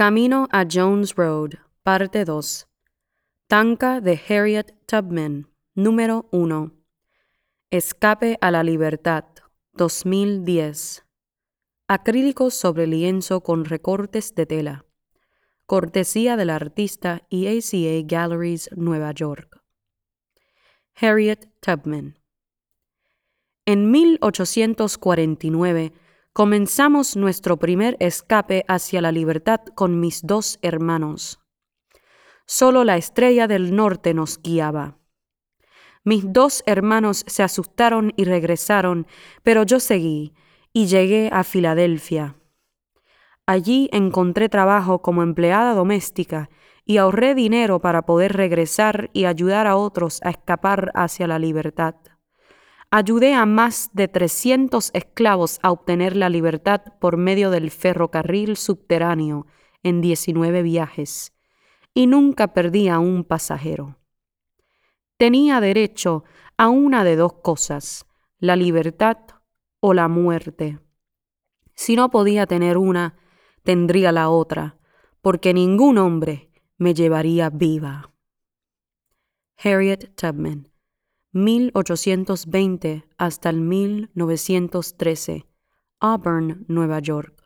Camino a Jones Road, parte 2. Tanka de Harriet Tubman, número 1. Escape a la libertad, 2010. Acrílicos sobre lienzo con recortes de tela. Cortesía del artista EACA Galleries, Nueva York. Harriet Tubman. En 1849 comenzamos nuestro primer escape hacia la libertad con mis 2 hermanos. Solo la estrella del norte nos guiaba. Mis 2 hermanos se asustaron y regresaron, pero yo seguí y llegué a Filadelfia. Allí encontré trabajo como empleada doméstica y ahorré dinero para poder regresar y ayudar a otros a escapar hacia la libertad. Ayudé a más de 300 esclavos a obtener la libertad por medio del ferrocarril subterráneo en 19 viajes, y nunca perdí a un pasajero. Tenía derecho a una de 2 cosas, la libertad o la muerte. Si no podía tener una, tendría la otra, porque ningún hombre me llevaría viva. Harriet Tubman, 1820 hasta el 1913, Auburn, Nueva York.